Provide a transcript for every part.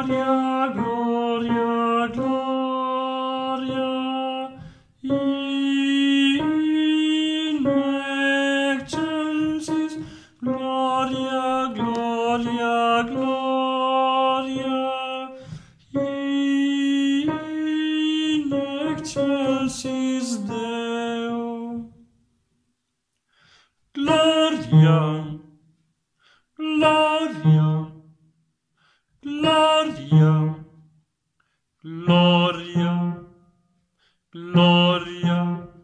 Gloria, gloria, gloria in excelsis, gloria, gloria, gloria in excelsis Deo. Gloria, gloria, gloria, gloria, gloria.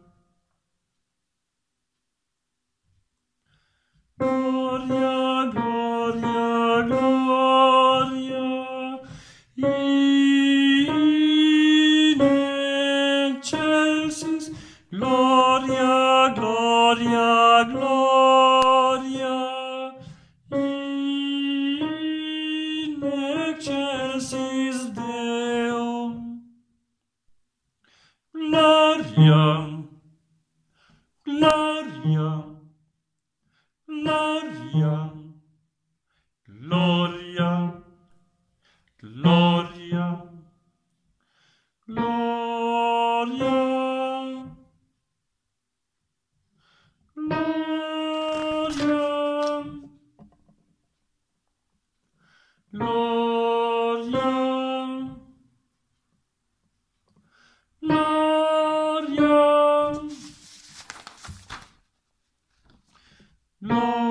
Gloria, gloria, gloria in excelsis, gloria, gloria, gloria in excelsis Deo. Gloria, gloria, gloria, gloria, gloria, gloria, gloria, gloria, gloria, gloria.